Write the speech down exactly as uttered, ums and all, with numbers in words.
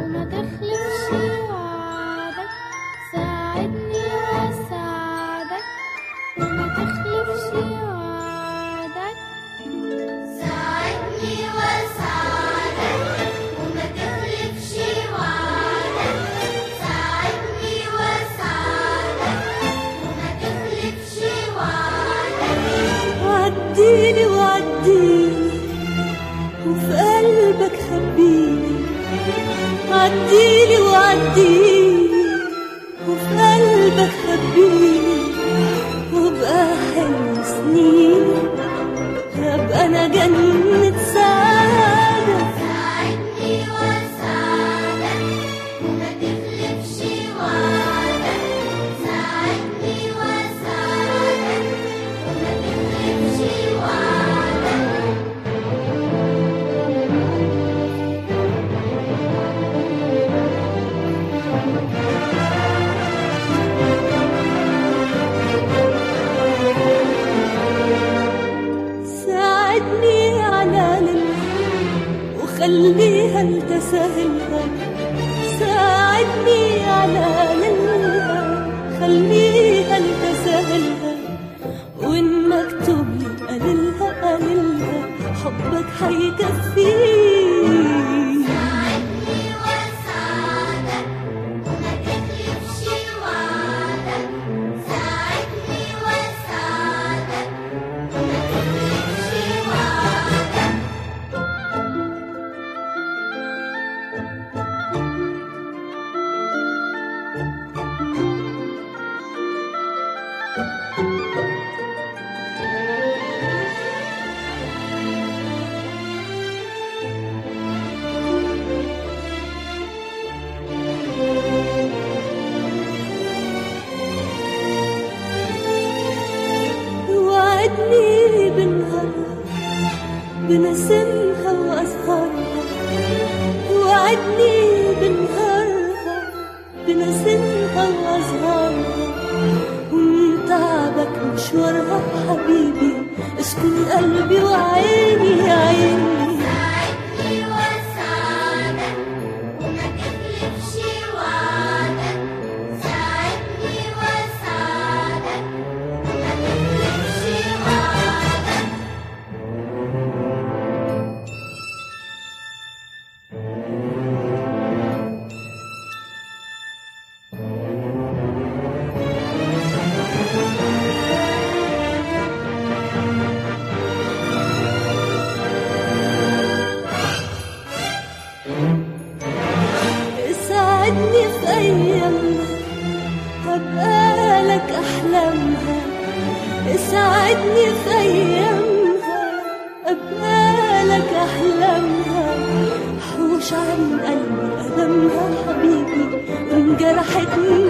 وما تخلفش وعدك، ساعدني واساعدك وما تخلفش وعدك، ساعدني واساعدك وما تخلفش وعدك، ساعدني واساعدك وما تخلفش وعدك. عديلي وعديلي وفي قلبك خبيلي، عديلي وعديلي وفي قلبك خبيلي، وبقى حلم سنيني هبقى انا جنة سعادة. ساعدني واساعدك وما تخلفش وعدك، ساعدني واساعدك وما تخلفش وعدك. ساعدني على ليلها وخليها لتسهلها، ساعدني على ليلها خليها لتسهلها، وإن مكتوب لي قليلها قليلها حبك هيكفيني. ساعدني واساعدك وما تخلفش وعدك، ساعدني واساعدك وما تخلفش وعدك. وعدني بنهارها بنسمها وأزهارها، وعدني بنهارها بنسمها وأزهارها، ومن تعبك مشوارها حبيبي اسكن قلبي وعيني يا عيني. ساعدني واساعدك وما تخلفش وعدك، ساعدني واساعدك وما تخلفش وعدك. ساعدني في أيامها هبقى لك أحلامها، ساعدني في أيامها أبقى لك أحلامها، حوش عن قلبي ألمها حبيبي إن جرحتني